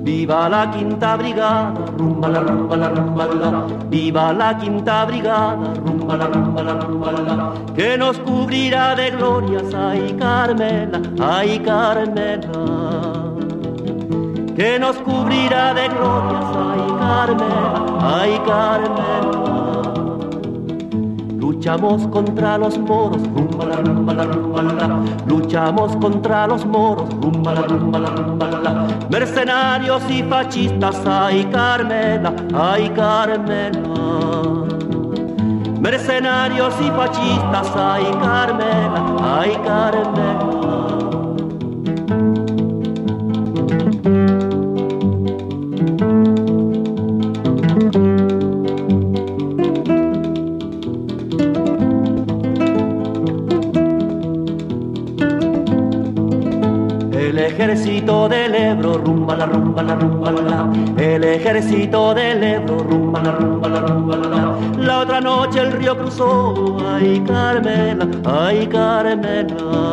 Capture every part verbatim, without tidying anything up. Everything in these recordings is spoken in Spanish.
Viva la quinta brigada, rumba la rumba la rumba la. Viva la quinta brigada, rumba la rumba la rumba la. Que nos cubrirá de glorias, ay Carmela, ay Carmela. Que nos cubrirá de glorias, ay Carmela, ay Carmela. Luchamos contra los moros, rumba la rumba la rumba la. Luchamos contra los moros, rumba la rumba la rumba la. Mercenarios y fascistas, ay Carmela, ay Carmela. Mercenarios y fascistas, ay Carmela, ay Carmela. El ejército del Ebro, rumba la rumba la rumba la. El ejército del Ebro, rumba la rumba la rumba la. La otra noche el río cruzó, ay Carmela, ay Carmela.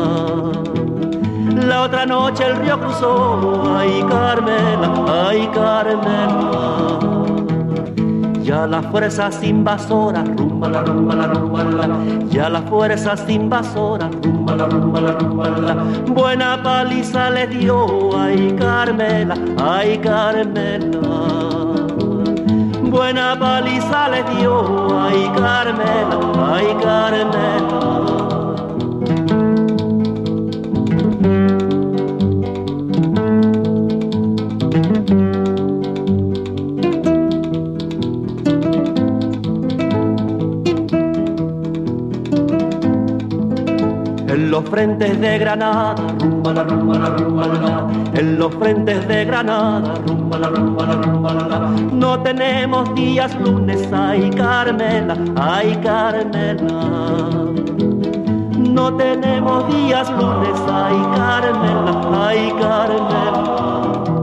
La otra noche el río cruzó, ay Carmela, ay Carmela. Ya las fuerzas invasoras, rumba la rumba la rumba la. Ya las fuerzas invasoras, rumba la rumba la rumba la. Buena paliza le dio, ay Carmela, ay Carmela. Buena paliza le dio, ay Carmela, ay Carmela. En los frentes de Granada, rumba la rumba la rumba la. En los frentes de Granada, rumba la rumba la rumba la. No tenemos días lunes, ay Carmela, ay Carmela. No tenemos días lunes, ay Carmela, ay Carmela.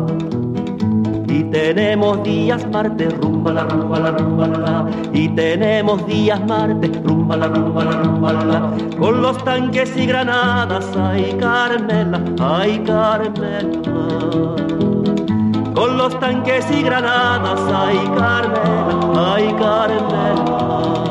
Y tenemos días martes, rumba la rumba la rumba la. Y tenemos días martes, rumba la rumba la rumba la. Con los tanques y granadas, ay Carmela, ay Carmela. Con los tanques y granadas, ay Carmela, ay Carmela.